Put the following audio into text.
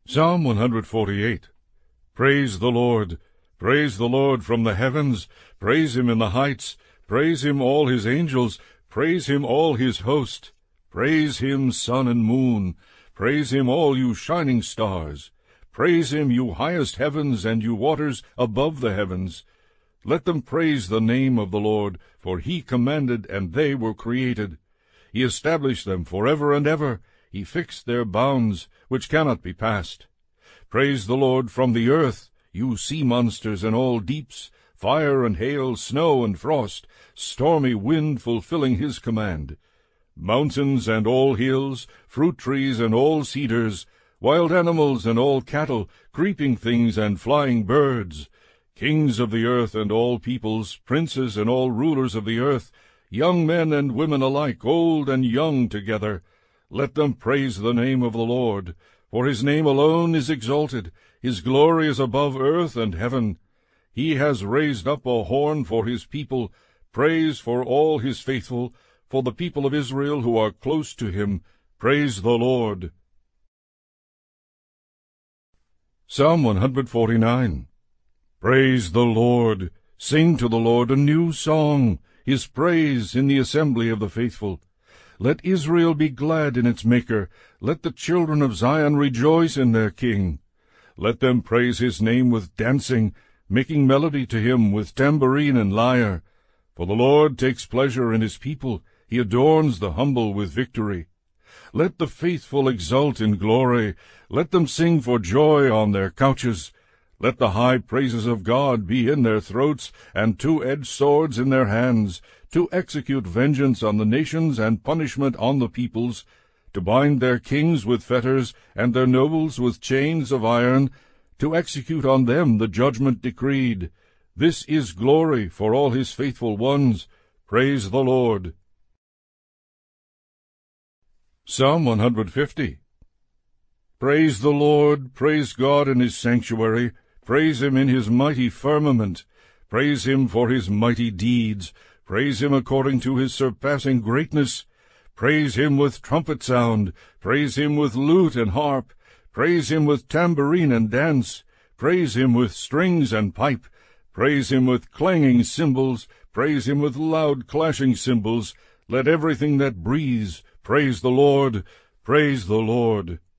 Psalm 148. Praise the Lord. Praise the Lord from the heavens. Praise him in the heights. Praise him, all his angels. Praise him, all his host. Praise him, sun and moon. Praise him, all you shining stars. Praise him, you highest heavens, and you waters above the heavens. Let them praise the name of the Lord, for he commanded, and they were created. He established them forever and ever. He fixed their bounds, which cannot be passed. Praise the Lord from the earth, you sea monsters and all deeps, fire and hail, snow and frost, stormy wind fulfilling his command. Mountains and all hills, fruit trees and all cedars, wild animals and all cattle, creeping things and flying birds, kings of the earth and all peoples, princes and all rulers of the earth, young men and women alike, old and young together. Let them praise the name of the Lord, for his name alone is exalted. His glory is above earth and heaven. He has raised up a horn for his people, praise for all his faithful, for the people of Israel who are close to him. Praise the Lord. Psalm 149. Praise the Lord. Sing to the Lord a new song, his praise in the assembly of the faithful. Let Israel be glad in its Maker. Let the children of Zion rejoice in their King. Let them praise his name with dancing, making melody to him with tambourine and lyre. For the Lord takes pleasure in his people. He adorns the humble with victory. Let the faithful exult in glory. Let them sing for joy on their couches. Let the high praises of God be in their throats, and two-edged swords in their hands, to execute vengeance on the nations and punishment on the peoples, to bind their kings with fetters and their nobles with chains of iron, to execute on them the judgment decreed. This is glory for all his faithful ones. Praise the Lord. Psalm 150. Praise the Lord, praise God in his sanctuary, praise him in his mighty firmament, praise him for his mighty deeds, praise him according to his surpassing greatness, praise him with trumpet sound, praise him with lute and harp, praise him with tambourine and dance, praise him with strings and pipe, praise him with clanging cymbals, praise him with loud clashing cymbals. Let everything that breathes praise the Lord. Praise the Lord.